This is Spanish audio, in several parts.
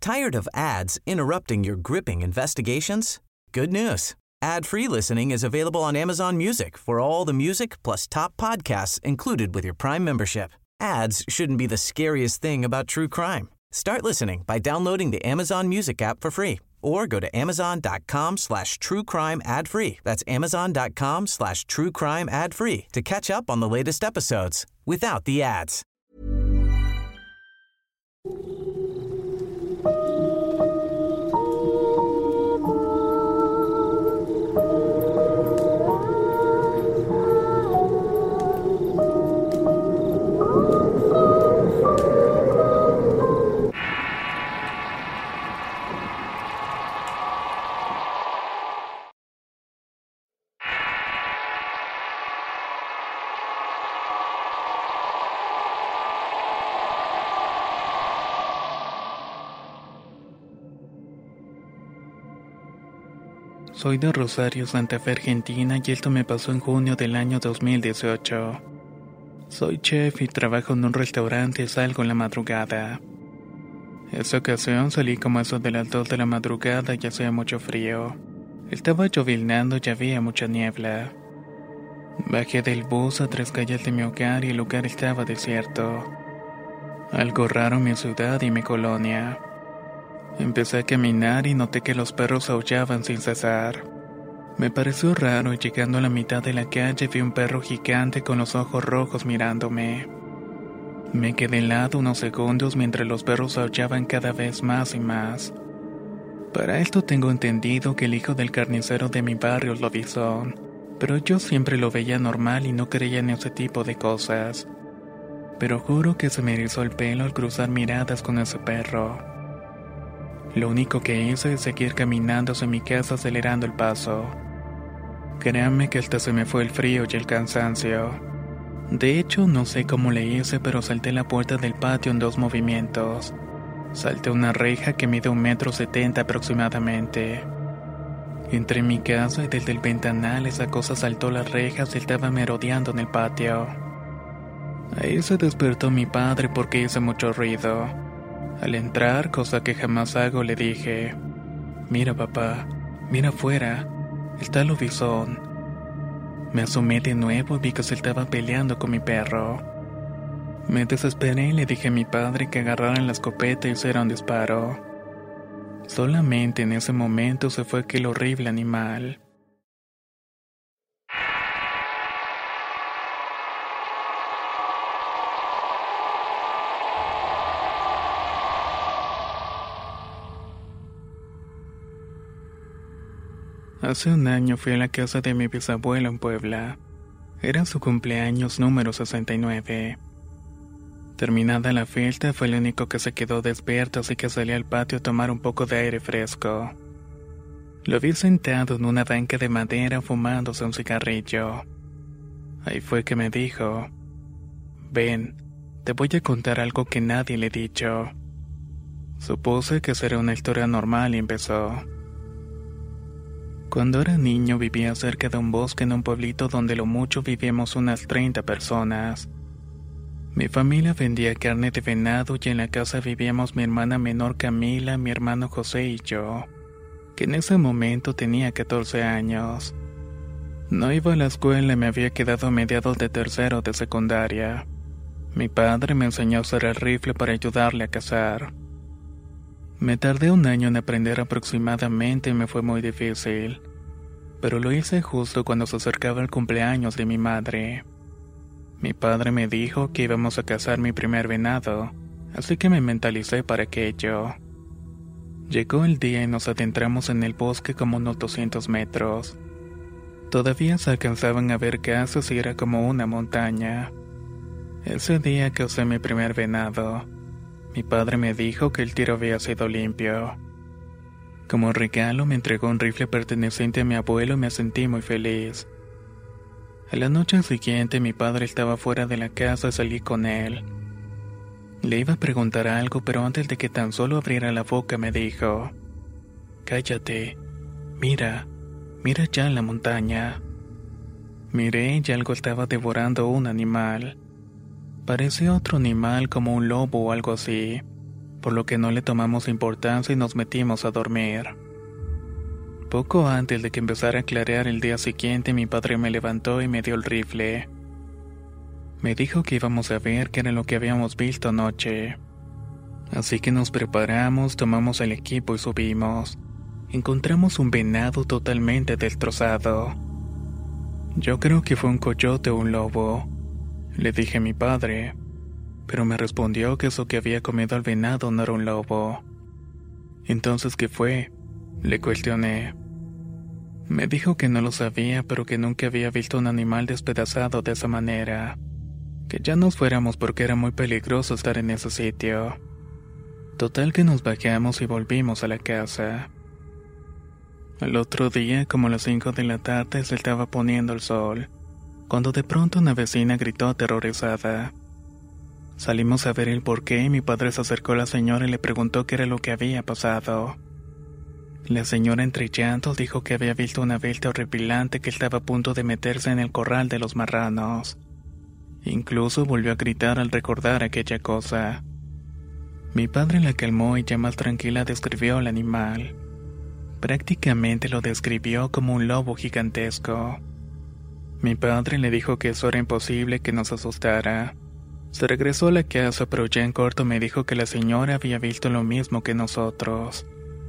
Tired of ads interrupting your gripping investigations? Good news. Ad-free listening is available on Amazon Music for all the music plus top podcasts included with your Prime membership. Ads shouldn't be the scariest thing about true crime. Start listening by downloading the Amazon Music app for free or go to amazon.com/truecrime ad-free. That's amazon.com/truecrime ad-free to catch up on the latest episodes without the ads. Soy de Rosario, Santa Fe, Argentina, y esto me pasó en junio del año 2018. Soy chef y trabajo en un restaurante y salgo en la madrugada. Esa ocasión salí como eso de las 2 de la madrugada y hacía mucho frío. Estaba lloviznando y había mucha niebla. Bajé del bus a 3 calles de mi hogar y el lugar estaba desierto. Algo raro en mi ciudad y mi colonia. Empecé a caminar y noté que los perros aullaban sin cesar. Me pareció raro y llegando a la mitad de la calle vi un perro gigante con los ojos rojos mirándome. Me quedé helado unos segundos mientras los perros aullaban cada vez más y más. Para esto tengo entendido que el hijo del carnicero de mi barrio es lobizón, pero yo siempre lo veía normal y no creía en ese tipo de cosas. Pero juro que se me erizó el pelo al cruzar miradas con ese perro. Lo único que hice es seguir caminando hacia mi casa acelerando el paso. Créanme que hasta se me fue el frío y el cansancio. De hecho, no sé cómo le hice, pero salté la puerta del patio en 2 movimientos. Salté una reja que mide 1,70 m aproximadamente. Entré en mi casa y desde el ventanal esa cosa saltó las rejas y estaba merodeando en el patio. Ahí se despertó mi padre porque hice mucho ruido. Al entrar, cosa que jamás hago, le dije: «Mira, papá, mira afuera, está el lobizón». Me asomé de nuevo y vi que se estaba peleando con mi perro. Me desesperé y le dije a mi padre que agarraran la escopeta y hiciera un disparo. Solamente en ese momento se fue aquel horrible animal. Hace un año fui a la casa de mi bisabuelo en Puebla. Era su cumpleaños número 69. Terminada la fiesta, fue el único que se quedó despierto, así que salí al patio a tomar un poco de aire fresco. Lo vi sentado en una banca de madera fumándose un cigarrillo. Ahí fue que me dijo: «Ven, te voy a contar algo que nadie le he dicho». Supuse que sería una historia normal y empezó. Cuando era niño vivía cerca de un bosque en un pueblito donde lo mucho vivíamos unas 30 personas. Mi familia vendía carne de venado y en la casa vivíamos mi hermana menor Camila, mi hermano José y yo, que en ese momento tenía 14 años. No iba a la escuela y me había quedado a mediados de tercero de secundaria. Mi padre me enseñó a usar el rifle para ayudarle a cazar. Me tardé un año en aprender aproximadamente y me fue muy difícil, pero lo hice justo cuando se acercaba el cumpleaños de mi madre. Mi padre me dijo que íbamos a cazar mi primer venado, así que me mentalicé para aquello. Llegó el día y nos adentramos en el bosque como unos 200 metros. Todavía se alcanzaban a ver casas y era como una montaña. Ese día cazé mi primer venado. Mi padre me dijo que el tiro había sido limpio. Como regalo me entregó un rifle perteneciente a mi abuelo y me sentí muy feliz. A la noche siguiente mi padre estaba fuera de la casa y salí con él. Le iba a preguntar algo, pero antes de que tan solo abriera la boca me dijo: «Cállate, mira allá en la montaña». Miré y algo estaba devorando un animal. Parecía otro animal como un lobo o algo así, por lo que no le tomamos importancia y nos metimos a dormir. Poco antes de que empezara a clarear el día siguiente, mi padre me levantó y me dio el rifle. Me dijo que íbamos a ver qué era lo que habíamos visto anoche. Así que nos preparamos, tomamos el equipo y subimos. Encontramos un venado totalmente destrozado. Yo creo que fue un coyote o un lobo, le dije a mi padre, pero me respondió que eso que había comido al venado no era un lobo. Entonces, ¿qué fue?, le cuestioné. Me dijo que no lo sabía, pero que nunca había visto un animal despedazado de esa manera. Que ya nos fuéramos porque era muy peligroso estar en ese sitio. Total que nos bajamos y volvimos a la casa. Al otro día, como a las 5 de la tarde, se estaba poniendo el sol, cuando de pronto una vecina gritó aterrorizada. Salimos a ver el porqué y mi padre se acercó a la señora y le preguntó qué era lo que había pasado. La señora, entre llantos, dijo que había visto una bestia horripilante que estaba a punto de meterse en el corral de los marranos. Incluso volvió a gritar al recordar aquella cosa. Mi padre la calmó y ya más tranquila describió al animal. Prácticamente lo describió como un lobo gigantesco. Mi padre le dijo que eso era imposible, que nos asustara. Se regresó a la casa, pero ya en corto me dijo que la señora había visto lo mismo que nosotros.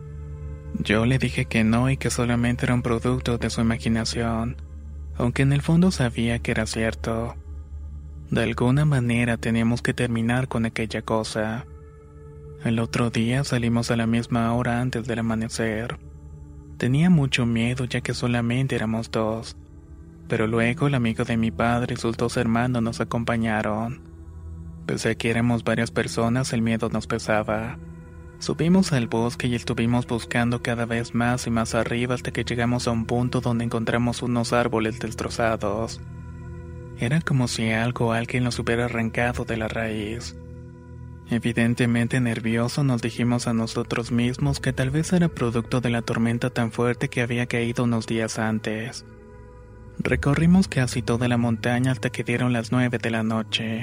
Yo le dije que no y que solamente era un producto de su imaginación, aunque en el fondo sabía que era cierto. De alguna manera teníamos que terminar con aquella cosa. El otro día salimos a la misma hora antes del amanecer. Tenía mucho miedo ya que solamente éramos dos, pero luego el amigo de mi padre y sus dos hermanos nos acompañaron. Pese a que éramos varias personas, el miedo nos pesaba. Subimos al bosque y estuvimos buscando cada vez más y más arriba hasta que llegamos a un punto donde encontramos unos árboles destrozados. Era como si algo o alguien los hubiera arrancado de la raíz. Evidentemente nerviosos nos dijimos a nosotros mismos que tal vez era producto de la tormenta tan fuerte que había caído unos días antes. Recorrimos casi toda la montaña hasta que dieron las 9 de la noche.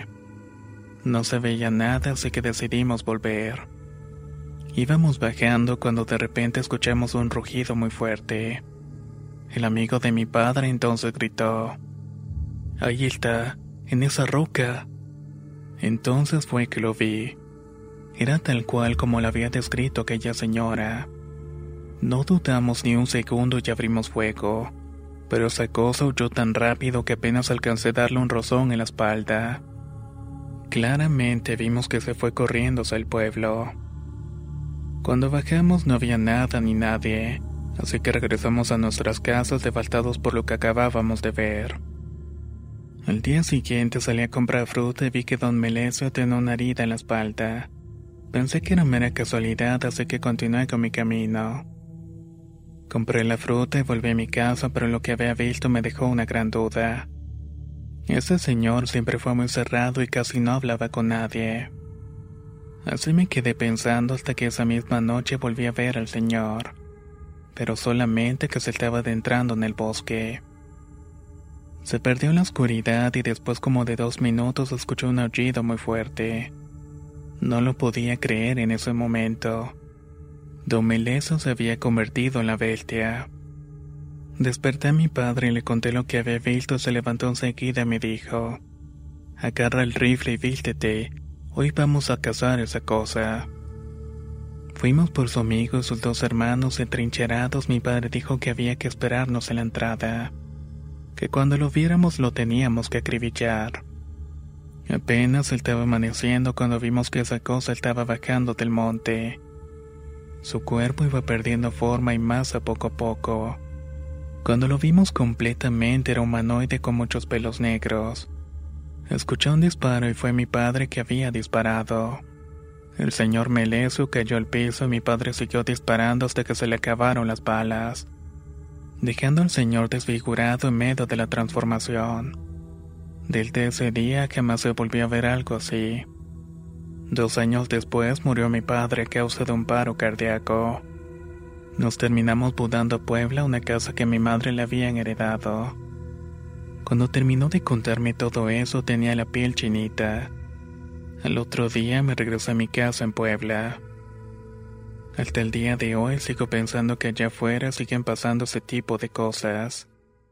No se veía nada, así que decidimos volver. Íbamos bajando cuando de repente escuchamos un rugido muy fuerte. El amigo de mi padre entonces gritó: «Ahí está, en esa roca». Entonces fue que lo vi. Era tal cual como lo había descrito aquella señora. No dudamos ni un segundo y abrimos fuego, pero esa cosa huyó tan rápido que apenas alcancé a darle un rozón en la espalda. Claramente vimos que se fue corriendo hacia el pueblo. Cuando bajamos no había nada ni nadie, así que regresamos a nuestras casas devastados por lo que acabábamos de ver. Al día siguiente salí a comprar fruta y vi que don Melesio tenía una herida en la espalda. Pensé que era mera casualidad, así que continué con mi camino. Compré la fruta y volví a mi casa, pero lo que había visto me dejó una gran duda. Ese señor siempre fue muy cerrado y casi no hablaba con nadie. Así me quedé pensando hasta que esa misma noche volví a ver al señor, pero solamente que se estaba adentrando en el bosque. Se perdió en la oscuridad y después como de 2 minutos escuché un aullido muy fuerte. No lo podía creer en ese momento. Don Melesio se había convertido en la bestia. Desperté a mi padre y le conté lo que había visto. Se levantó enseguida y me dijo: «Agarra el rifle y vístete, hoy vamos a cazar esa cosa». Fuimos por su amigo y sus 2 hermanos entrincherados. Mi padre dijo que había que esperarnos en la entrada, que cuando lo viéramos lo teníamos que acribillar. Apenas estaba amaneciendo cuando vimos que esa cosa estaba bajando del monte. Su cuerpo iba perdiendo forma y masa poco a poco. Cuando lo vimos completamente era humanoide con muchos pelos negros. Escuché un disparo y fue mi padre que había disparado. El señor Melesio cayó al piso y mi padre siguió disparando hasta que se le acabaron las balas, dejando al señor desfigurado en medio de la transformación. Desde ese día jamás se volvió a ver algo así. 2 años después murió mi padre a causa de un paro cardíaco. Nos terminamos mudando a Puebla, una casa que mi madre le habían heredado. Cuando terminó de contarme todo eso tenía la piel chinita. Al otro día me regresé a mi casa en Puebla. Hasta el día de hoy sigo pensando que allá afuera siguen pasando ese tipo de cosas.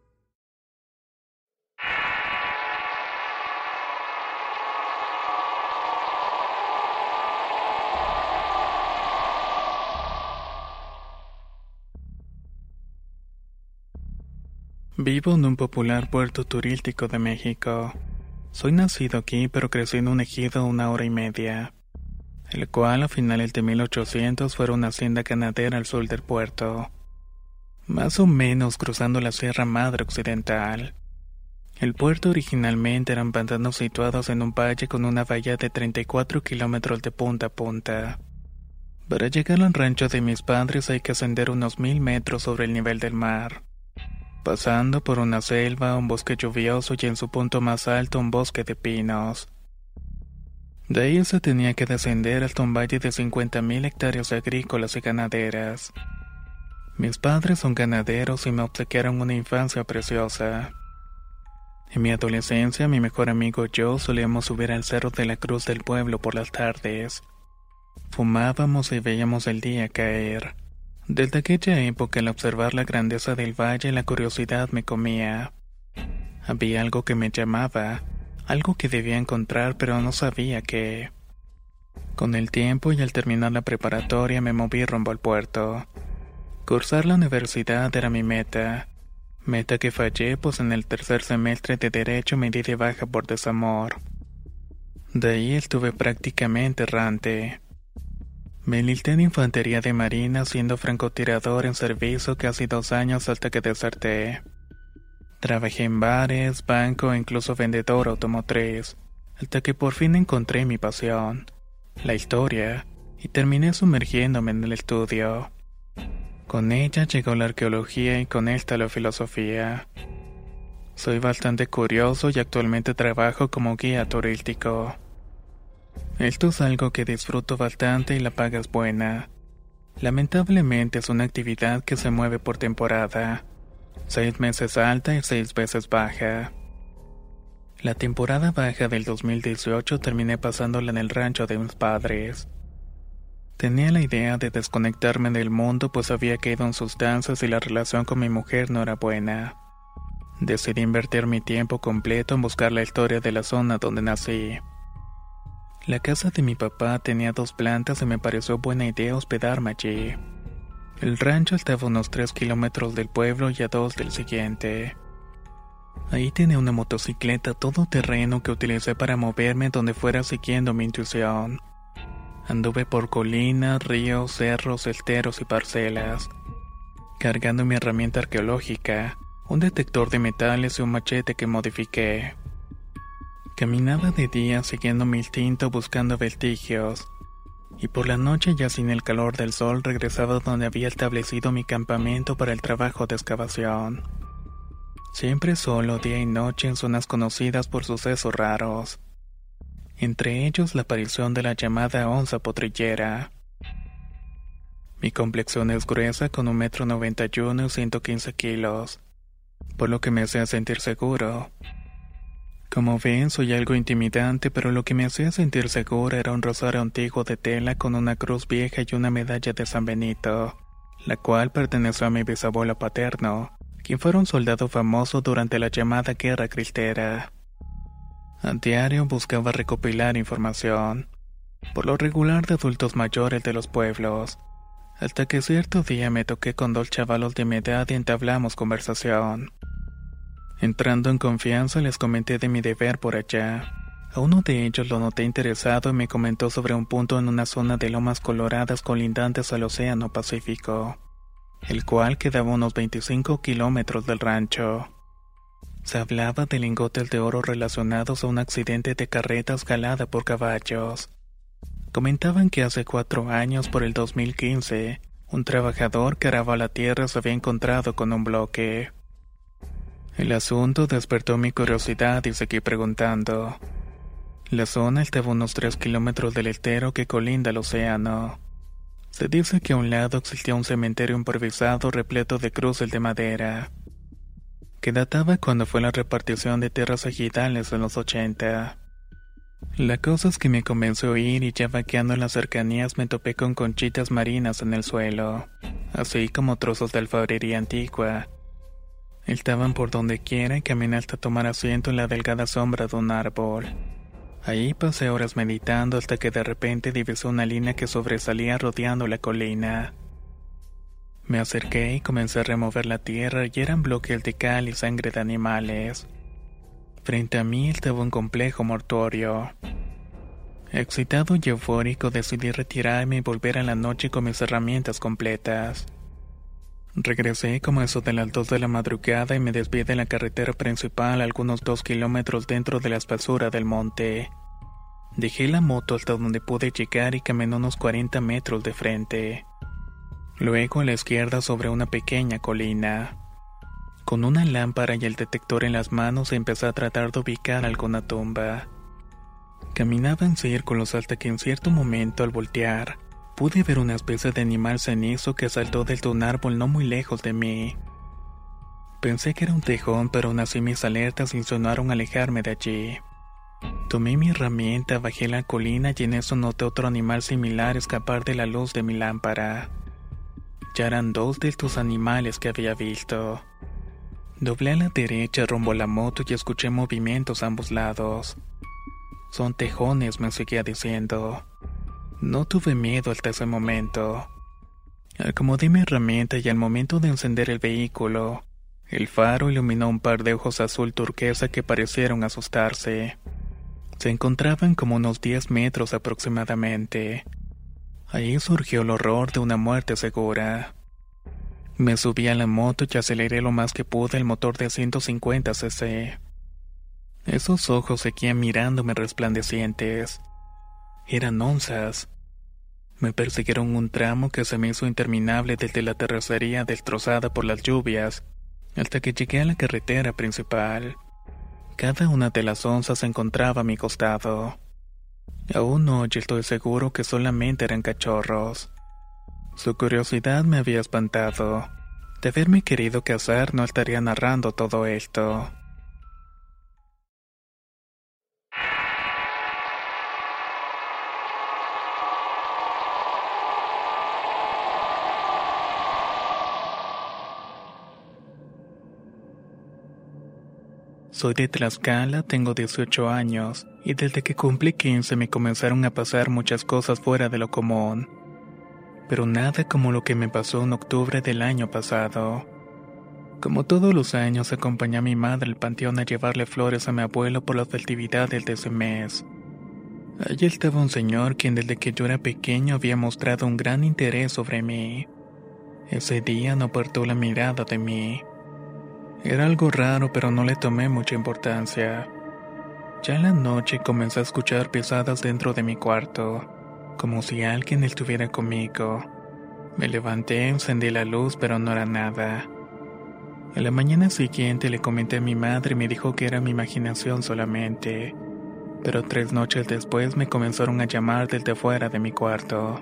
Vivo en un popular puerto turístico de México. Soy nacido aquí, pero crecí en un ejido a 1 hora y media, el cual a finales de 1800 fue una hacienda ganadera al sur del puerto, más o menos cruzando la Sierra Madre Occidental. El puerto originalmente eran pantanos situados en un valle con una bahía de 34 kilómetros de punta a punta. Para llegar al rancho de mis padres hay que ascender unos 1000 metros sobre el nivel del mar, pasando por una selva, un bosque lluvioso y en su punto más alto un bosque de pinos. De ahí se tenía que descender hasta un valle de 50.000 hectáreas agrícolas y ganaderas. Mis padres son ganaderos y me obsequiaron una infancia preciosa. En mi adolescencia, mi mejor amigo y yo solíamos subir al Cerro de la Cruz del pueblo por las tardes. Fumábamos y veíamos el día caer. Desde aquella época, al observar la grandeza del valle, la curiosidad me comía. Había algo que me llamaba, algo que debía encontrar, pero no sabía qué. Con el tiempo y al terminar la preparatoria me moví rumbo al puerto. Cursar la universidad era mi meta que fallé, pues en el tercer semestre de Derecho me di de baja por desamor. De ahí estuve prácticamente errante. Me enlisté en Infantería de Marina siendo francotirador en servicio casi 2 años hasta que deserté. Trabajé en bares, banco e incluso vendedor automotriz, hasta que por fin encontré mi pasión, la historia, y terminé sumergiéndome en el estudio. Con ella llegó la arqueología y con esta la filosofía. Soy bastante curioso y actualmente trabajo como guía turístico. Esto es algo que disfruto bastante y la paga es buena. Lamentablemente es una actividad que se mueve por temporada. 6 meses alta y 6 veces baja. La temporada baja del 2018 terminé pasándola en el rancho de mis padres. Tenía la idea de desconectarme del mundo, pues había caído en sustancias y la relación con mi mujer no era buena. Decidí invertir mi tiempo completo en buscar la historia de la zona donde nací. La casa de mi papá tenía 2 plantas y me pareció buena idea hospedarme allí. El rancho estaba a unos 3 kilómetros del pueblo y a 2 del siguiente. Ahí tenía una motocicleta todoterreno que utilicé para moverme donde fuera siguiendo mi intuición. Anduve por colinas, ríos, cerros, esteros y parcelas, cargando mi herramienta arqueológica, un detector de metales y un machete que modifiqué. Caminaba de día siguiendo mi instinto buscando vestigios, y por la noche, ya sin el calor del sol, regresaba donde había establecido mi campamento para el trabajo de excavación. Siempre solo, día y noche, en zonas conocidas por sucesos raros. Entre ellos la aparición de la llamada onza potrillera. Mi complexión es gruesa con 1,91 m y 115 kilos, por lo que me hacía sentir seguro. Como ven, soy algo intimidante, pero lo que me hacía sentir seguro era un rosario antiguo de tela con una cruz vieja y una medalla de San Benito, la cual perteneció a mi bisabuelo paterno, quien fuera un soldado famoso durante la llamada Guerra Cristera. A diario buscaba recopilar información, por lo regular de adultos mayores de los pueblos, hasta que cierto día me toqué con 2 chavalos de mi edad y entablamos conversación. Entrando en confianza les comenté de mi deber por allá. A uno de ellos lo noté interesado y me comentó sobre un punto en una zona de lomas coloradas colindantes al Océano Pacífico, el cual quedaba a unos 25 kilómetros del rancho. Se hablaba de lingotes de oro relacionados a un accidente de carreta escalada por caballos. Comentaban que hace 4 años, por el 2015, un trabajador que araba la tierra se había encontrado con un bloque. El asunto despertó mi curiosidad y seguí preguntando. La zona estaba a unos 3 kilómetros del estero que colinda al océano. Se dice que a un lado existía un cementerio improvisado repleto de cruces de madera, que databa cuando fue la repartición de tierras ejidales en los 80. La cosa es que me convenció a ir y ya vaqueando en las cercanías me topé con conchitas marinas en el suelo, así como trozos de alfarería antigua. Estaban por donde quiera y caminé hasta tomar asiento en la delgada sombra de un árbol. Ahí pasé horas meditando hasta que de repente divisé una línea que sobresalía rodeando la colina. Me acerqué y comencé a remover la tierra y eran bloques de cal y sangre de animales. Frente a mí estaba un complejo mortuorio. Excitado y eufórico decidí retirarme y volver a la noche con mis herramientas completas. Regresé como eso de las 2 de la madrugada y me desvié de la carretera principal algunos 2 kilómetros dentro de la espesura del monte. Dejé la moto hasta donde pude llegar y caminé unos 40 metros de frente. Luego a la izquierda sobre una pequeña colina. Con una lámpara y el detector en las manos empecé a tratar de ubicar alguna tumba. Caminaba en círculos hasta que en cierto momento al voltear, pude ver una especie de animal cenizo que saltó desde un árbol no muy lejos de mí. Pensé que era un tejón, pero aún así mis alertas insinuaron alejarme de allí. Tomé mi herramienta, bajé la colina y en eso noté otro animal similar escapar de la luz de mi lámpara. Ya eran 2 de estos animales que había visto. Doblé a la derecha rumbo a la moto y escuché movimientos a ambos lados. Son tejones, me seguía diciendo. No tuve miedo hasta ese momento. Acomodé mi herramienta y al momento de encender el vehículo, el faro iluminó un par de ojos azul turquesa que parecieron asustarse. Se encontraban como unos 10 metros aproximadamente. Ahí surgió el horror de una muerte segura. Me subí a la moto y aceleré lo más que pude el motor de 150 cc. Esos ojos seguían mirándome resplandecientes. Eran onzas. Me persiguieron un tramo que se me hizo interminable desde la terracería destrozada por las lluvias hasta que llegué a la carretera principal. Cada una de las onzas se encontraba a mi costado. Aún hoy estoy seguro que solamente eran cachorros. Su curiosidad me había espantado. De haberme querido cazar no estaría narrando todo esto. Soy de Tlaxcala, tengo 18 años, y desde que cumplí 15 me comenzaron a pasar muchas cosas fuera de lo común. Pero nada como lo que me pasó en octubre del año pasado. Como todos los años, acompañé a mi madre al panteón a llevarle flores a mi abuelo por las festividades de ese mes. Allí estaba un señor quien desde que yo era pequeño había mostrado un gran interés sobre mí. Ese día no apartó la mirada de mí. Era algo raro, pero no le tomé mucha importancia. Ya en la noche comencé a escuchar pisadas dentro de mi cuarto, como si alguien estuviera conmigo. Me levanté, encendí la luz, pero no era nada. A la mañana siguiente le comenté a mi madre y me dijo que era mi imaginación solamente. Pero 3 noches después me comenzaron a llamar desde fuera de mi cuarto.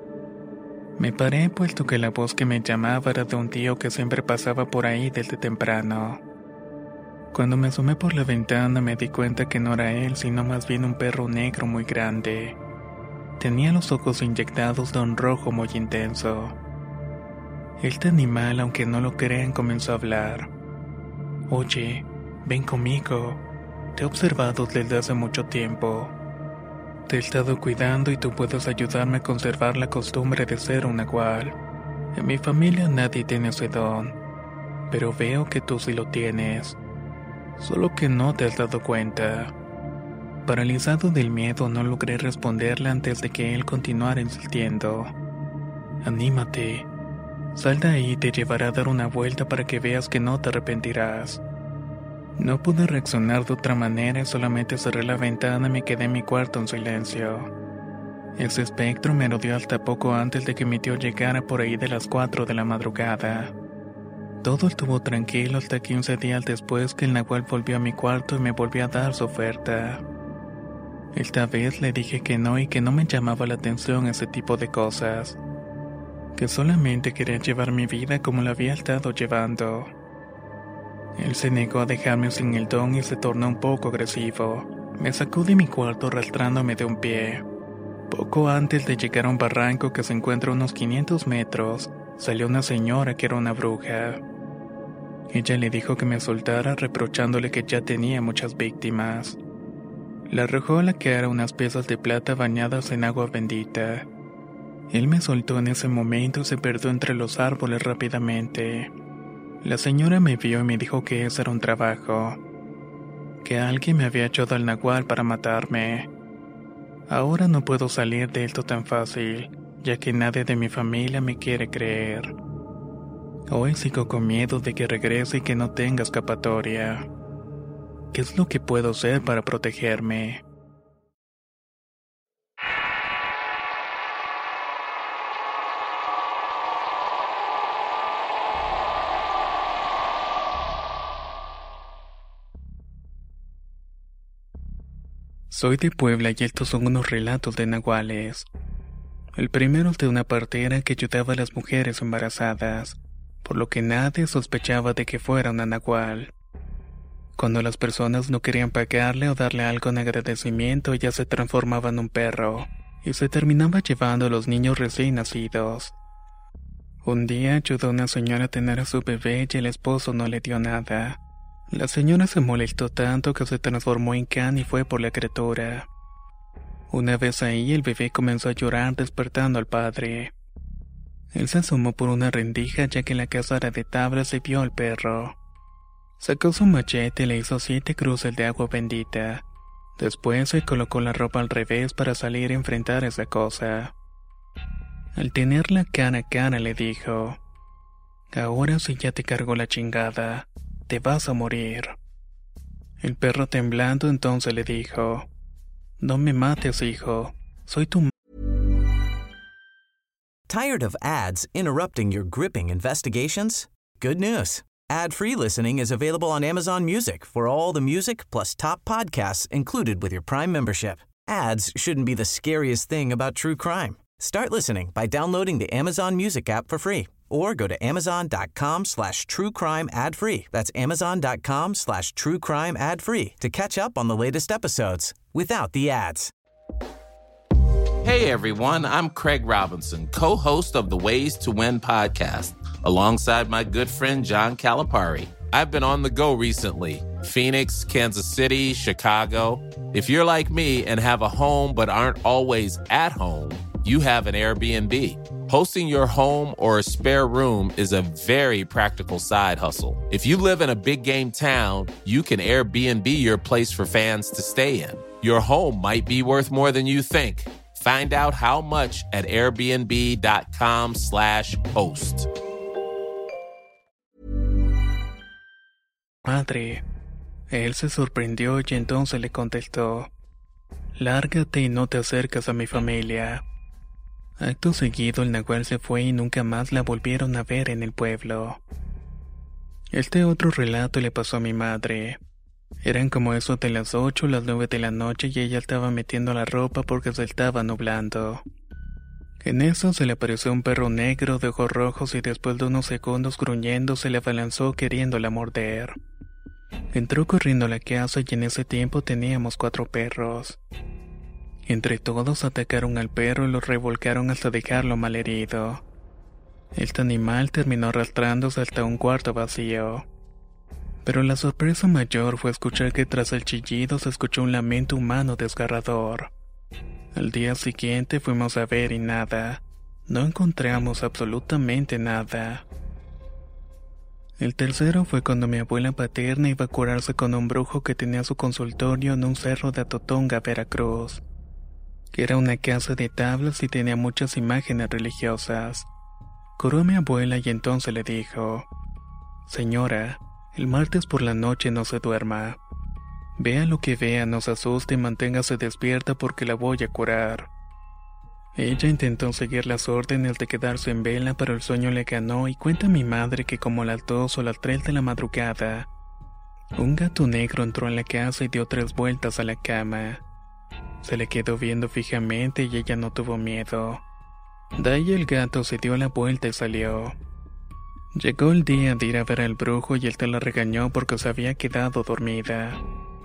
Me paré puesto que la voz que me llamaba era de un tío que siempre pasaba por ahí desde temprano. Cuando me asomé por la ventana me di cuenta que no era él, sino más bien un perro negro muy grande. Tenía los ojos inyectados de un rojo muy intenso. Este animal, aunque no lo crean, comenzó a hablar. Oye, ven conmigo. Te he observado desde hace mucho tiempo. Te he estado cuidando y tú puedes ayudarme a conservar la costumbre de ser un nahual. En mi familia nadie tiene ese don, pero veo que tú sí lo tienes. Solo que no te has dado cuenta. Paralizado del miedo, no logré responderle antes de que él continuara insistiendo. Anímate. Sal de ahí y te llevaré a dar una vuelta para que veas que no te arrepentirás. No pude reaccionar de otra manera y solamente cerré la ventana y me quedé en mi cuarto en silencio. Ese espectro me rodeó hasta poco antes de que mi tío llegara por ahí de las 4 de la madrugada. Todo estuvo tranquilo hasta 15 días después que el nahual volvió a mi cuarto y me volvió a dar su oferta. Esta vez le dije que no y que no me llamaba la atención ese tipo de cosas. Que solamente quería llevar mi vida como la había estado llevando. Él se negó a dejarme sin el don y se tornó un poco agresivo. Me sacó de mi cuarto arrastrándome de un pie. Poco antes de llegar a un barranco que se encuentra a unos 500 metros, salió una señora que era una bruja. Ella le dijo que me soltara reprochándole que ya tenía muchas víctimas. Le arrojó a la cara unas piezas de plata bañadas en agua bendita. Él me soltó en ese momento y se perdió entre los árboles rápidamente. La señora me vio y me dijo que ese era un trabajo, que alguien me había echado al nagual para matarme. Ahora no puedo salir de esto tan fácil, ya que nadie de mi familia me quiere creer. Hoy sigo con miedo de que regrese y que no tenga escapatoria. ¿Qué es lo que puedo hacer para protegerme? Soy de Puebla y estos son unos relatos de nahuales. El primero es de una partera que ayudaba a las mujeres embarazadas, por lo que nadie sospechaba de que fuera una nahual. Cuando las personas no querían pagarle o darle algo en agradecimiento, ella se transformaba en un perro y se terminaba llevando a los niños recién nacidos. Un día ayudó a una señora a tener a su bebé y el esposo no le dio nada. La señora se molestó tanto que se transformó en can y fue por la criatura. Una vez ahí, el bebé comenzó a llorar despertando al padre. Él se asomó por una rendija ya que la casa era de tablas y vio al perro. Sacó su machete y le hizo 7 cruces de agua bendita. Después se colocó la ropa al revés para salir a enfrentar esa cosa. Al tenerla cara a cara le dijo: «Ahora sí ya te cargó la chingada. Te vas a morir». El perro temblando entonces le dijo: «No me mates, hijo. Soy tu Tired of ads interrupting your gripping investigations? Good news. Ad-free listening is available on Amazon Music for all the music plus top podcasts included with your Prime membership. Ads shouldn't be the scariest thing about true crime. Start listening by downloading the Amazon Music app for free or go to amazon.com/truecrime ad-free. That's amazon.com/truecrime ad-free to catch up on the latest episodes without the ads. Hey everyone, I'm Craig Robinson, co-host of the Ways to Win podcast, alongside my good friend John Calipari. I've been on the go recently. Phoenix, Kansas City, Chicago. If you're like me and have a home but aren't always at home, you have an Airbnb. Hosting your home or a spare room is a very practical side hustle. If you live in a big game town, you can Airbnb your place for fans to stay in. Your home might be worth more than you think. Find out how much at airbnb.com/host. madre». Él se sorprendió y entonces le contestó: «Lárgate y no te acercas a mi familia». Acto seguido el nahual se fue y nunca más la volvieron a ver en el pueblo. Este otro relato le pasó a mi madre. Eran como eso de las 8 o las 9 de la noche y ella estaba metiendo la ropa porque se estaba nublando. En eso se le apareció un perro negro de ojos rojos y después de unos segundos gruñendo se le abalanzó queriéndola morder. Entró corriendo a la casa y en ese tiempo teníamos 4 perros. Entre todos atacaron al perro y lo revolcaron hasta dejarlo malherido. Este animal terminó arrastrándose hasta un cuarto vacío. Pero la sorpresa mayor fue escuchar que tras el chillido se escuchó un lamento humano desgarrador. Al día siguiente fuimos a ver y nada. No encontramos absolutamente nada. El tercero fue cuando mi abuela paterna iba a curarse con un brujo que tenía su consultorio en un cerro de Atotonga, Veracruz, que era una casa de tablas y tenía muchas imágenes religiosas. Curó a mi abuela y entonces le dijo: «Señora, el martes por la noche no se duerma. Vea lo que vea, no se asuste y manténgase despierta porque la voy a curar». Ella intentó seguir las órdenes de quedarse en vela, pero el sueño le ganó y cuenta mi madre que como a las 2 o las 3 de la madrugada, un gato negro entró en la casa y dio 3 vueltas a la cama. Se le quedó viendo fijamente y ella no tuvo miedo. De ahí el gato se dio la vuelta y salió. Llegó el día de ir a ver al brujo y él te la regañó porque se había quedado dormida.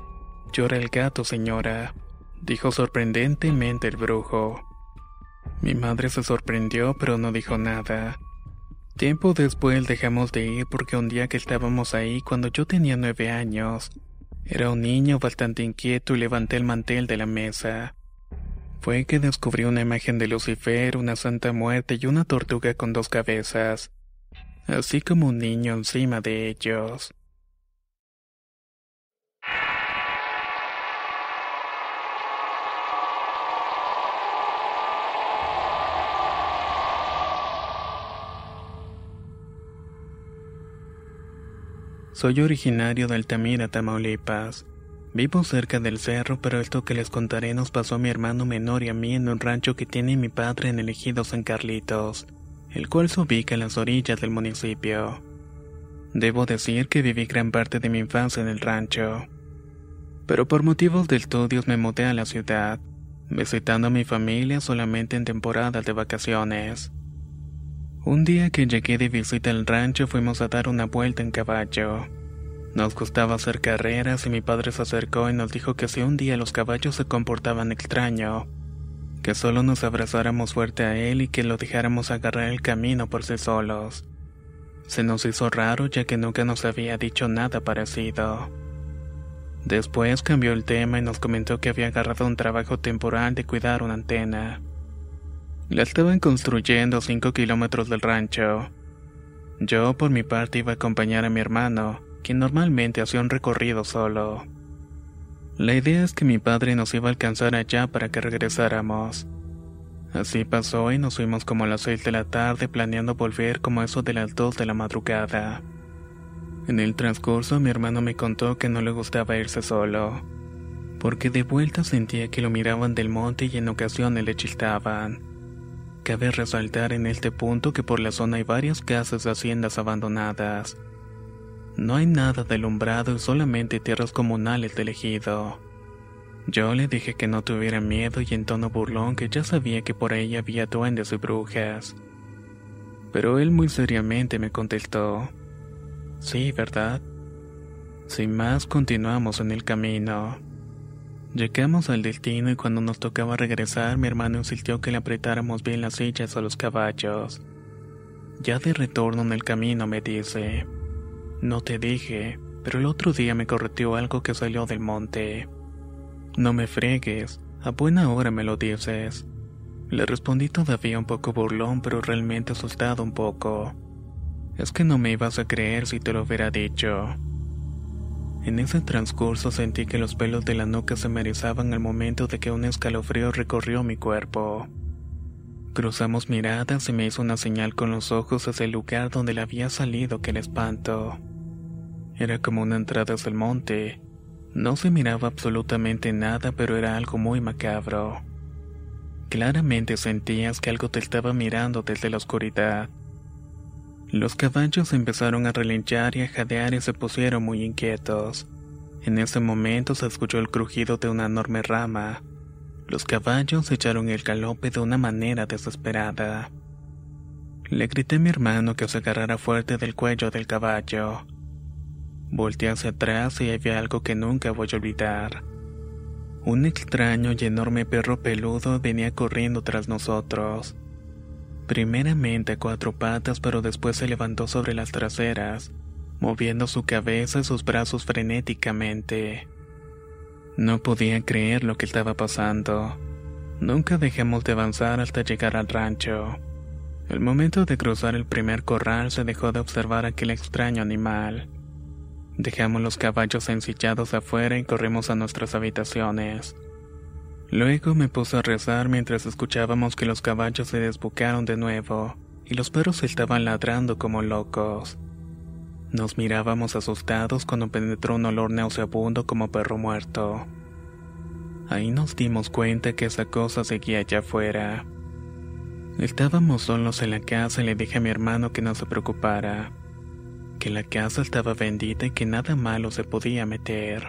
Yo era el gato, señora, dijo sorprendentemente el brujo. Mi madre se sorprendió, pero no dijo nada. Tiempo después dejamos de ir porque un día que estábamos ahí, cuando yo tenía 9 años, era un niño bastante inquieto y levanté el mantel de la mesa. Fue que descubrí una imagen de Lucifer, una santa muerte y una tortuga con 2 cabezas, así como un niño encima de ellos. Soy originario de Altamira, Tamaulipas. Vivo cerca del cerro, pero esto que les contaré nos pasó a mi hermano menor y a mí en un rancho que tiene mi padre en el ejido San Carlitos, el cual se ubica en las orillas del municipio. Debo decir que viví gran parte de mi infancia en el rancho, pero por motivos de estudios me mudé a la ciudad, visitando a mi familia solamente en temporadas de vacaciones. Un día que llegué de visita al rancho fuimos a dar una vuelta en caballo. Nos gustaba hacer carreras y mi padre se acercó y nos dijo que si un día los caballos se comportaban extraño, que solo nos abrazáramos fuerte a él y que lo dejáramos agarrar el camino por sí solos. Se nos hizo raro ya que nunca nos había dicho nada parecido. Después cambió el tema y nos comentó que había agarrado un trabajo temporal de cuidar una antena. La estaban construyendo a 5 kilómetros del rancho. Yo, por mi parte, iba a acompañar a mi hermano, quien normalmente hacía un recorrido solo. La idea es que mi padre nos iba a alcanzar allá para que regresáramos. Así pasó y nos fuimos como a las 6 de la tarde planeando volver como eso de las 2 de la madrugada. En el transcurso mi hermano me contó que no le gustaba irse solo, porque de vuelta sentía que lo miraban del monte y en ocasiones le chistaban. Cabe resaltar en este punto que por la zona hay varias casas de haciendas abandonadas. No hay nada de alumbrado y solamente tierras comunales del ejido. Yo le dije que no tuviera miedo y en tono burlón que ya sabía que por ahí había duendes y brujas. Pero él muy seriamente me contestó: sí, ¿verdad? Sin más continuamos en el camino. Llegamos al destino y cuando nos tocaba regresar, mi hermano insistió que le apretáramos bien las sillas a los caballos. Ya de retorno en el camino me dice: no te dije, pero el otro día me correteó algo que salió del monte. No me fregues, a buena hora me lo dices. Le respondí todavía un poco burlón, pero realmente asustado un poco. Es que no me ibas a creer si te lo hubiera dicho. En ese transcurso sentí que los pelos de la nuca se me erizaban al momento de que un escalofrío recorrió mi cuerpo. Cruzamos miradas y me hizo una señal con los ojos hacia el lugar donde le había salido aquel espanto. Era como una entrada hacia el monte. No se miraba absolutamente nada, pero era algo muy macabro. Claramente sentías que algo te estaba mirando desde la oscuridad. Los caballos empezaron a relinchar y a jadear y se pusieron muy inquietos. En ese momento se escuchó el crujido de una enorme rama. Los caballos echaron el galope de una manera desesperada. Le grité a mi hermano que se agarrara fuerte del cuello del caballo. Volteé hacia atrás y había algo que nunca voy a olvidar. Un extraño y enorme perro peludo venía corriendo tras nosotros. Primeramente a 4 patas, pero después se levantó sobre las traseras, moviendo su cabeza y sus brazos frenéticamente. No podía creer lo que estaba pasando. Nunca dejamos de avanzar hasta llegar al rancho. El momento de cruzar el primer corral se dejó de observar aquel extraño animal. Dejamos los caballos ensillados afuera y corrimos a nuestras habitaciones. Luego me puse a rezar mientras escuchábamos que los caballos se desbocaron de nuevo y los perros estaban ladrando como locos. Nos mirábamos asustados cuando penetró un olor nauseabundo como perro muerto. Ahí nos dimos cuenta que esa cosa seguía allá afuera. Estábamos solos en la casa y le dije a mi hermano que no se preocupara, que la casa estaba bendita y que nada malo se podía meter.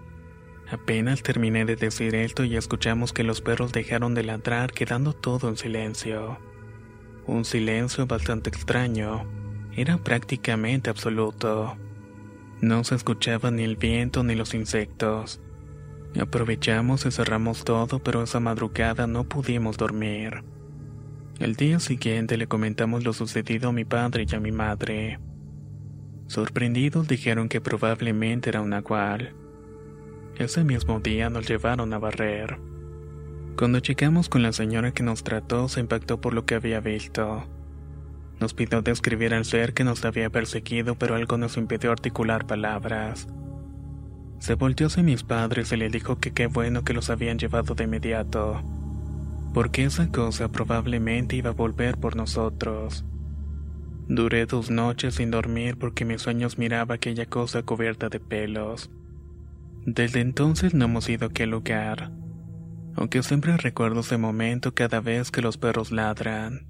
Apenas terminé de decir esto y escuchamos que los perros dejaron de ladrar, quedando todo en silencio. Un silencio bastante extraño. Era prácticamente absoluto. No se escuchaba ni el viento ni los insectos. Aprovechamos y cerramos todo, pero esa madrugada no pudimos dormir. El día siguiente le comentamos lo sucedido a mi padre y a mi madre. Sorprendidos dijeron que probablemente era un nahual. Ese mismo día nos llevaron a barrer. Cuando llegamos con la señora que nos trató, se impactó por lo que había visto. Nos pidió describir al ser que nos había perseguido, pero algo nos impidió articular palabras. Se volteó hacia mis padres y le dijo que qué bueno que los habían llevado de inmediato, porque esa cosa probablemente iba a volver por nosotros. Duré 2 noches sin dormir porque mis sueños miraba aquella cosa cubierta de pelos. Desde entonces no hemos ido a aquel lugar, aunque siempre recuerdo ese momento cada vez que los perros ladran.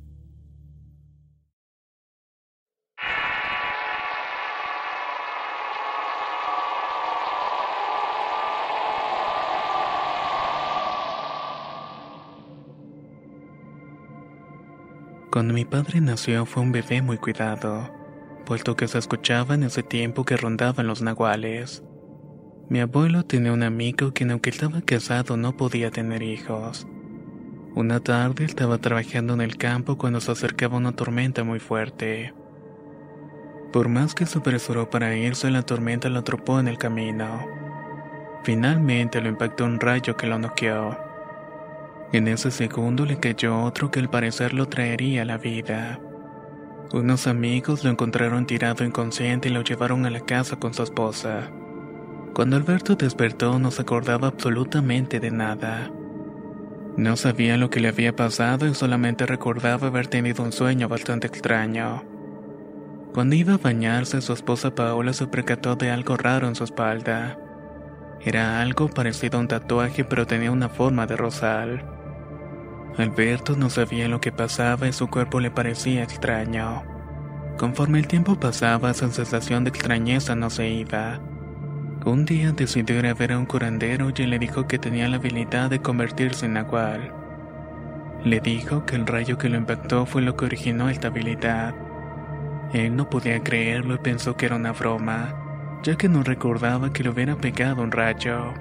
Cuando mi padre nació fue un bebé muy cuidado, puesto que se escuchaba en ese tiempo que rondaban los nahuales. Mi abuelo tenía un amigo quien, aunque estaba casado, no podía tener hijos. Una tarde estaba trabajando en el campo cuando se acercaba una tormenta muy fuerte. Por más que se apresuró para irse, la tormenta lo atropó en el camino. Finalmente lo impactó un rayo que lo noqueó. En ese segundo le cayó otro que al parecer lo traería a la vida. Unos amigos lo encontraron tirado inconsciente y lo llevaron a la casa con su esposa. Cuando Alberto despertó no se acordaba absolutamente de nada. No sabía lo que le había pasado y solamente recordaba haber tenido un sueño bastante extraño. Cuando iba a bañarse, su esposa Paola se percató de algo raro en su espalda. Era algo parecido a un tatuaje, pero tenía una forma de rosal. Alberto no sabía lo que pasaba y su cuerpo le parecía extraño. Conforme el tiempo pasaba, esa sensación de extrañeza no se iba. Un día decidió ir a ver a un curandero y le dijo que tenía la habilidad de convertirse en nahual. Le dijo que el rayo que lo impactó fue lo que originó esta habilidad. Él no podía creerlo y pensó que era una broma, ya que no recordaba que le hubiera pegado un rayo.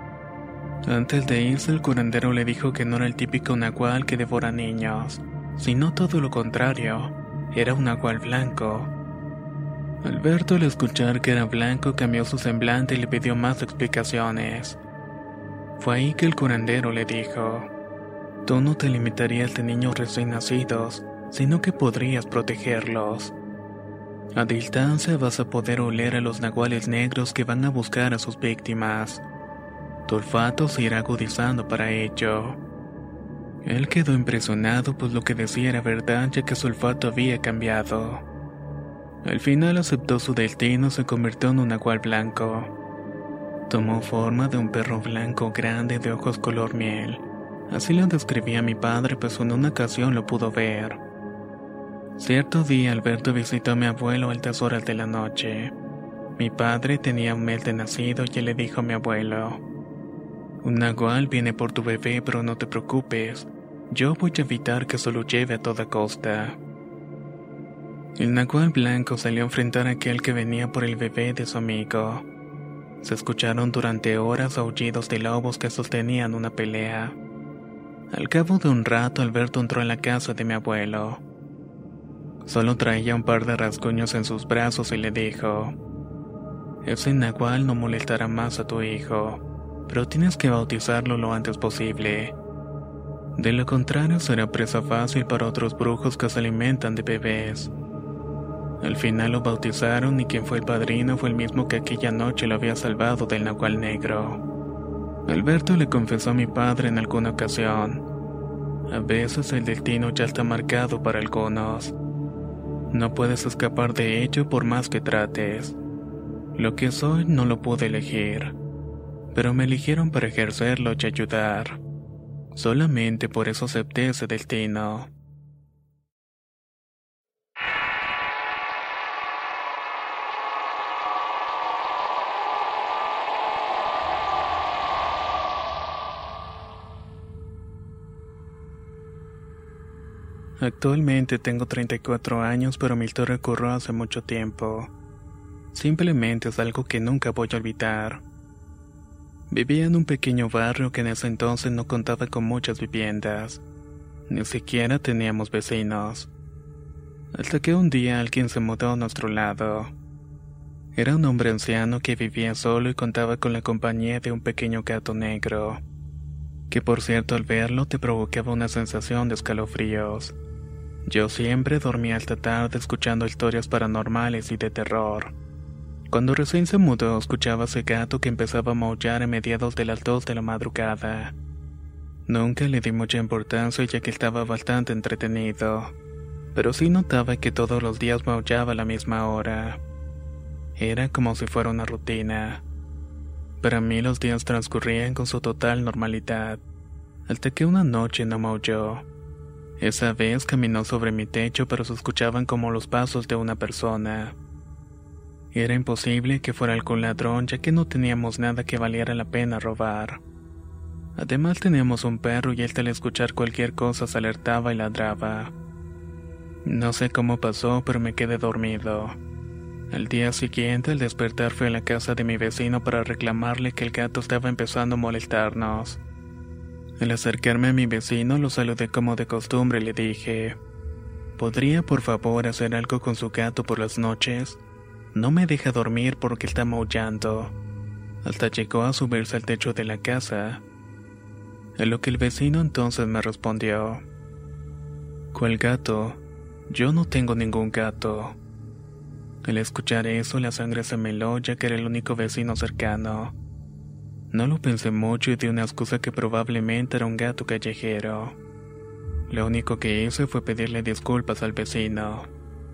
Antes de irse, el curandero le dijo que no era el típico nahual que devora niños, sino todo lo contrario, era un nahual blanco. Alberto, al escuchar que era blanco, cambió su semblante y le pidió más explicaciones. Fue ahí que el curandero le dijo: tú no te limitarías de niños recién nacidos, sino que podrías protegerlos. A distancia vas a poder oler a los nahuales negros que van a buscar a sus víctimas. Tu olfato se irá agudizando para ello. Él quedó impresionado, pues lo que decía era verdad, ya que su olfato había cambiado. Al final aceptó su destino y se convirtió en un nahual blanco. Tomó forma de un perro blanco grande de ojos color miel. Así lo describía mi padre, pues en una ocasión lo pudo ver. Cierto día Alberto visitó a mi abuelo a altas horas de la noche. Mi padre tenía 1 mes de nacido y él le dijo a mi abuelo: un nahual viene por tu bebé, pero no te preocupes, yo voy a evitar que se lo lleve a toda costa. El nahual blanco salió a enfrentar a aquel que venía por el bebé de su amigo. Se escucharon durante horas aullidos de lobos que sostenían una pelea. Al cabo de un rato, Alberto entró en la casa de mi abuelo. Solo traía un par de rasguños en sus brazos y le dijo: ese nahual no molestará más a tu hijo, pero tienes que bautizarlo lo antes posible. De lo contrario, será presa fácil para otros brujos que se alimentan de bebés. Al final lo bautizaron y quien fue el padrino fue el mismo que aquella noche lo había salvado del nahual negro. Alberto le confesó a mi padre en alguna ocasión: a veces el destino ya está marcado para algunos. No puedes escapar de ello por más que trates. Lo que soy no lo pude elegir, pero me eligieron para ejercerlo y ayudar. Solamente por eso acepté ese destino. Actualmente tengo 34 años, pero mi historia ocurrió hace mucho tiempo. Simplemente es algo que nunca voy a olvidar. Vivía en un pequeño barrio que en ese entonces no contaba con muchas viviendas. Ni siquiera teníamos vecinos. Hasta que un día alguien se mudó a nuestro lado. Era un hombre anciano que vivía solo y contaba con la compañía de un pequeño gato negro, que por cierto al verlo te provocaba una sensación de escalofríos. Yo siempre dormía hasta tarde escuchando historias paranormales y de terror. Cuando recién se mudó, escuchaba a ese gato que empezaba a maullar a mediados de las 2 de la madrugada. Nunca le di mucha importancia ya que estaba bastante entretenido, pero sí notaba que todos los días maullaba a la misma hora. Era como si fuera una rutina. Para mí los días transcurrían con su total normalidad, hasta que una noche no maulló. Esa vez caminó sobre mi techo, pero se escuchaban como los pasos de una persona. Era imposible que fuera algún ladrón, ya que no teníamos nada que valiera la pena robar. Además teníamos un perro y él al escuchar cualquier cosa se alertaba y ladraba. No sé cómo pasó, pero me quedé dormido. Al día siguiente, al despertar, fui a la casa de mi vecino para reclamarle que el gato estaba empezando a molestarnos. Al acercarme a mi vecino, lo saludé como de costumbre y le dije: ¿podría por favor hacer algo con su gato por las noches? No me deja dormir porque está maullando. Hasta llegó a subirse al techo de la casa. A lo que el vecino entonces me respondió: ¿cuál gato? Yo no tengo ningún gato. Al escuchar eso, la sangre se me heló, ya que era el único vecino cercano. No lo pensé mucho y di una excusa que probablemente era un gato callejero. Lo único que hice fue pedirle disculpas al vecino.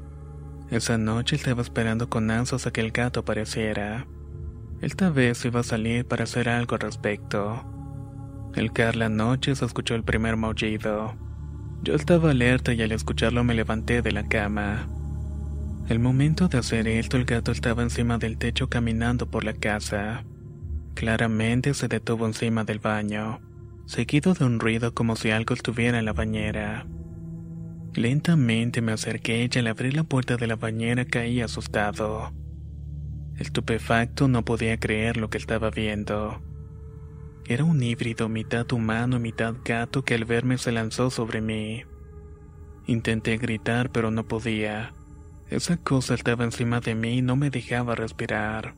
Esa noche estaba esperando con ansias a que el gato apareciera. Esta vez iba a salir para hacer algo al respecto. Al caer la noche se escuchó el primer maullido. Yo estaba alerta y al escucharlo me levanté de la cama. Al momento de hacer esto, el gato estaba encima del techo caminando por la casa. Claramente se detuvo encima del baño, seguido de un ruido como si algo estuviera en la bañera. Lentamente me acerqué y al abrir la puerta de la bañera caí asustado. Estupefacto, no podía creer lo que estaba viendo. Era un híbrido mitad humano y mitad gato que al verme se lanzó sobre mí. Intenté gritar pero no podía. Esa cosa estaba encima de mí y no me dejaba respirar.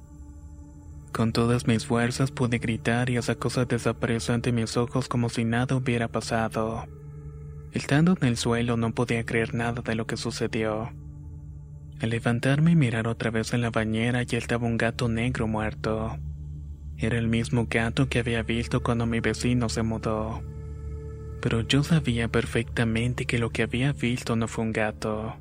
Con todas mis fuerzas pude gritar y esa cosa desapareció ante mis ojos como si nada hubiera pasado. Estando en el suelo no podía creer nada de lo que sucedió. Al levantarme y mirar otra vez en la bañera, ya estaba un gato negro muerto. Era el mismo gato que había visto cuando mi vecino se mudó. Pero yo sabía perfectamente que lo que había visto no fue un gato.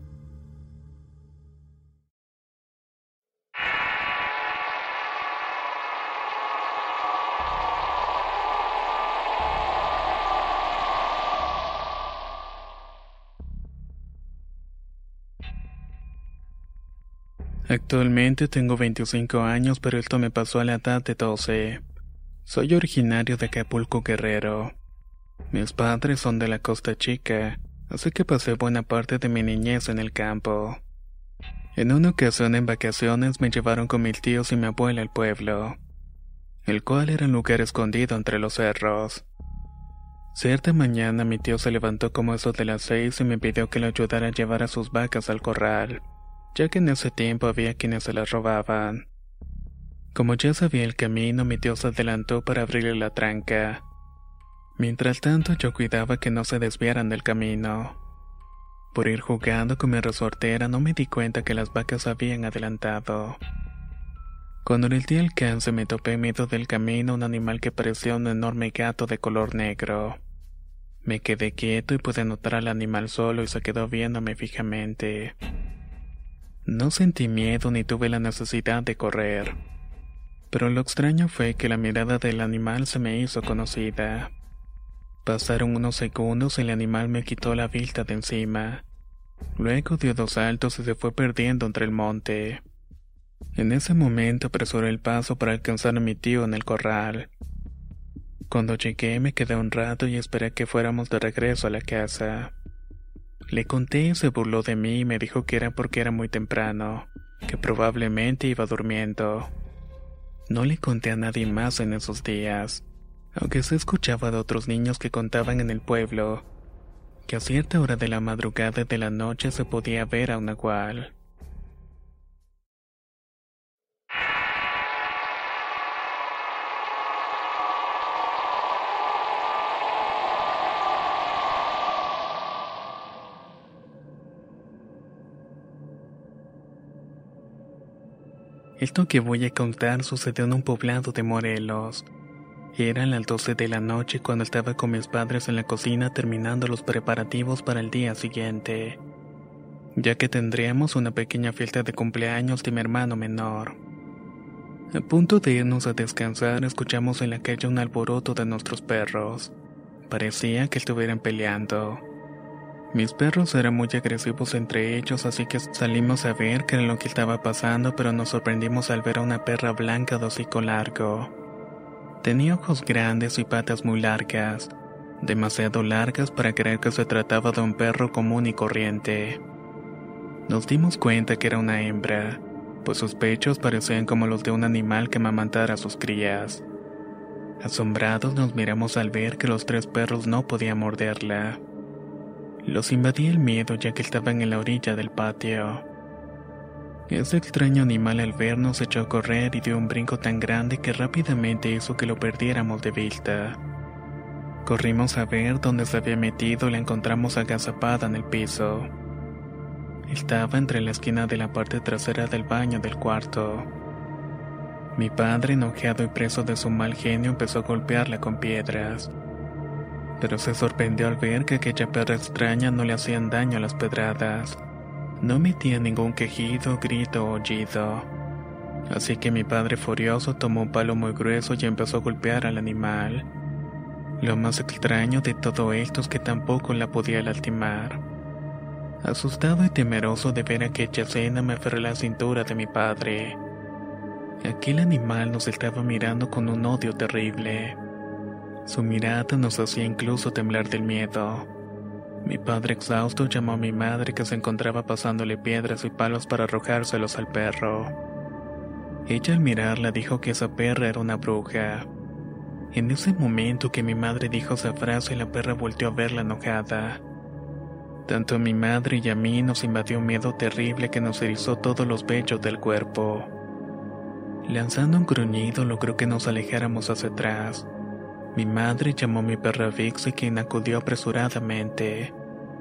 Actualmente tengo 25 años, pero esto me pasó a la edad de 12. Soy originario de Acapulco, Guerrero. Mis padres son de la Costa Chica, así que pasé buena parte de mi niñez en el campo. En una ocasión en vacaciones me llevaron con mis tíos y mi abuela al pueblo, el cual era un lugar escondido entre los cerros. Cierta mañana mi tío se levantó como eso de las 6 y me pidió que le ayudara a llevar a sus vacas al corral, ya que en ese tiempo había quienes se las robaban. Como ya sabía el camino, mi tío se adelantó para abrirle la tranca. Mientras tanto, yo cuidaba que no se desviaran del camino. Por ir jugando con mi resortera, no me di cuenta que las vacas habían adelantado. Cuando les di alcance, me topé en medio del camino un animal que parecía un enorme gato de color negro. Me quedé quieto y pude notar al animal solo y se quedó viéndome fijamente. No sentí miedo ni tuve la necesidad de correr. Pero lo extraño fue que la mirada del animal se me hizo conocida. Pasaron unos segundos y el animal me quitó la vista de encima. Luego dio 2 saltos y se fue perdiendo entre el monte. En ese momento apresuré el paso para alcanzar a mi tío en el corral. Cuando llegué me quedé un rato y esperé que fuéramos de regreso a la casa. Le conté y se burló de mí y me dijo que era porque era muy temprano, que probablemente iba durmiendo. No le conté a nadie más en esos días, aunque se escuchaba de otros niños que contaban en el pueblo que a cierta hora de la madrugada y de la noche se podía ver a un nahual. Esto que voy a contar sucedió en un poblado de Morelos. Eran las 12 de la noche cuando estaba con mis padres en la cocina terminando los preparativos para el día siguiente, ya que tendríamos una pequeña fiesta de cumpleaños de mi hermano menor. A punto de irnos a descansar, escuchamos en la calle un alboroto de nuestros perros. Parecía que estuvieran peleando. Mis perros eran muy agresivos entre ellos, así que salimos a ver qué era lo que estaba pasando, pero nos sorprendimos al ver a una perra blanca de hocico largo. Tenía ojos grandes y patas muy largas, demasiado largas para creer que se trataba de un perro común y corriente. Nos dimos cuenta que era una hembra, pues sus pechos parecían como los de un animal que amamantara a sus crías. Asombrados nos miramos al ver que los 3 perros no podían morderla. Los invadía el miedo ya que estaban en la orilla del patio. Ese extraño animal al vernos se echó a correr y dio un brinco tan grande que rápidamente hizo que lo perdiéramos de vista. Corrimos a ver dónde se había metido y la encontramos agazapada en el piso. Estaba entre la esquina de la parte trasera del baño del cuarto. Mi padre, enojado y preso de su mal genio, empezó a golpearla con piedras. Pero se sorprendió al ver que aquella perra extraña no le hacían daño a las pedradas. No emitía ningún quejido, grito o aullido. Así que mi padre furioso tomó un palo muy grueso y empezó a golpear al animal. Lo más extraño de todo esto es que tampoco la podía lastimar. Asustado y temeroso de ver aquella escena, me aferré a la cintura de mi padre. Aquel animal nos estaba mirando con un odio terrible. Su mirada nos hacía incluso temblar del miedo. Mi padre exhausto llamó a mi madre que se encontraba pasándole piedras y palos para arrojárselos al perro. Ella al mirarla dijo que esa perra era una bruja. En ese momento que mi madre dijo esa frase, la perra volteó a verla enojada. Tanto a mi madre y a mí nos invadió un miedo terrible que nos erizó todos los vellos del cuerpo. Lanzando un gruñido logró que nos alejáramos hacia atrás. Mi madre llamó a mi perra Vixie, quien acudió apresuradamente.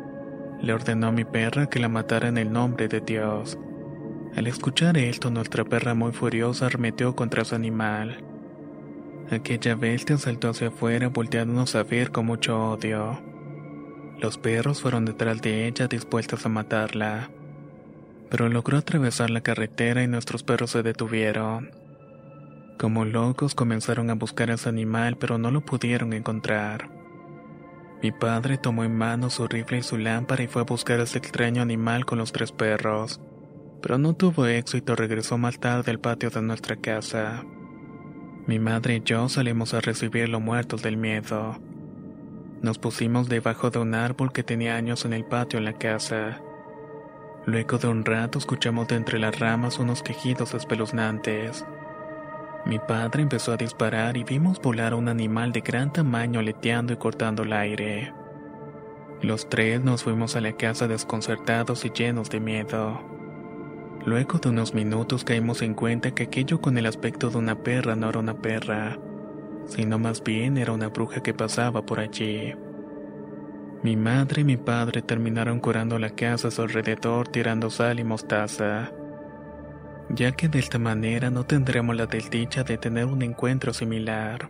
Le ordenó a mi perra que la matara en el nombre de Dios. Al escuchar esto, nuestra perra muy furiosa arremetió contra su animal. Aquella bestia saltó hacia afuera, volteándonos a ver con mucho odio. Los perros fueron detrás de ella, dispuestos a matarla. Pero logró atravesar la carretera y nuestros perros se detuvieron. Como locos comenzaron a buscar a ese animal, pero no lo pudieron encontrar. Mi padre tomó en mano su rifle y su lámpara y fue a buscar a ese extraño animal con los 3 perros, pero no tuvo éxito y regresó más tarde al patio de nuestra casa. Mi madre y yo salimos a recibirlo muertos del miedo. Nos pusimos debajo de un árbol que tenía años en el patio en la casa. Luego de un rato escuchamos de entre las ramas unos quejidos espeluznantes. Mi padre empezó a disparar y vimos volar a un animal de gran tamaño aleteando y cortando el aire. Los 3 nos fuimos a la casa desconcertados y llenos de miedo. Luego de unos minutos caímos en cuenta que aquello con el aspecto de una perra no era una perra, sino más bien era una bruja que pasaba por allí. Mi madre y mi padre terminaron curando la casa a su alrededor tirando sal y mostaza, ya que de esta manera no tendremos la desdicha de tener un encuentro similar.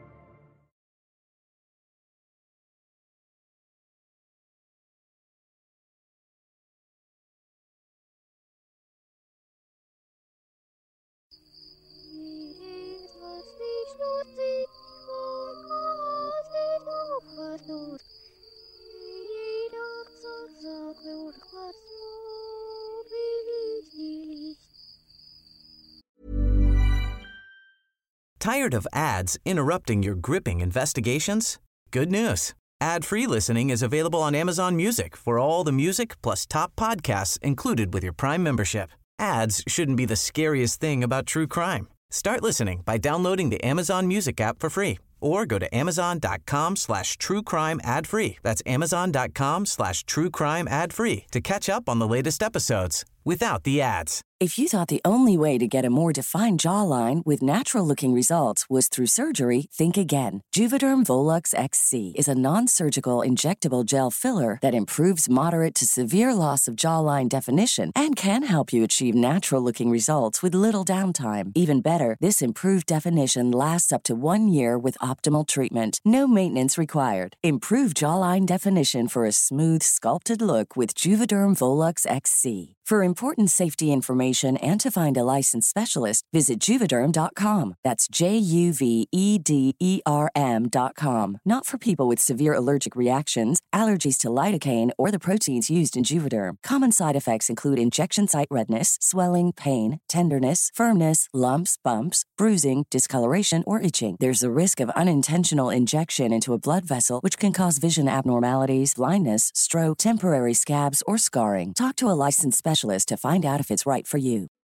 Tired of ads interrupting your gripping investigations? Good news. Ad-free listening is available on Amazon Music for all the music plus top podcasts included with your Prime membership. Ads shouldn't be the scariest thing about true crime. Start listening by downloading the Amazon Music app for free or go to amazon.com/truecrime ad free. That's amazon.com/truecrime ad free to catch up on the latest episodes without the ads. If you thought the only way to get a more defined jawline with natural-looking results was through surgery, think again. Juvederm Volux XC is a non-surgical injectable gel filler that improves moderate to severe loss of jawline definition and can help you achieve natural-looking results with little downtime. Even better, this improved definition lasts up to 1 year with optimal treatment. No maintenance required. Improve jawline definition for a smooth, sculpted look with Juvederm Volux XC. For important safety information and to find a licensed specialist, visit Juvederm.com. That's JUVEDERM.com. Not for people with severe allergic reactions, allergies to lidocaine, or the proteins used in Juvederm. Common side effects include injection site redness, swelling, pain, tenderness, firmness, lumps, bumps, bruising, discoloration, or itching. There's a risk of unintentional injection into a blood vessel, which can cause vision abnormalities, blindness, stroke, temporary scabs, or scarring. Talk to a licensed specialist to find out if it's right for you.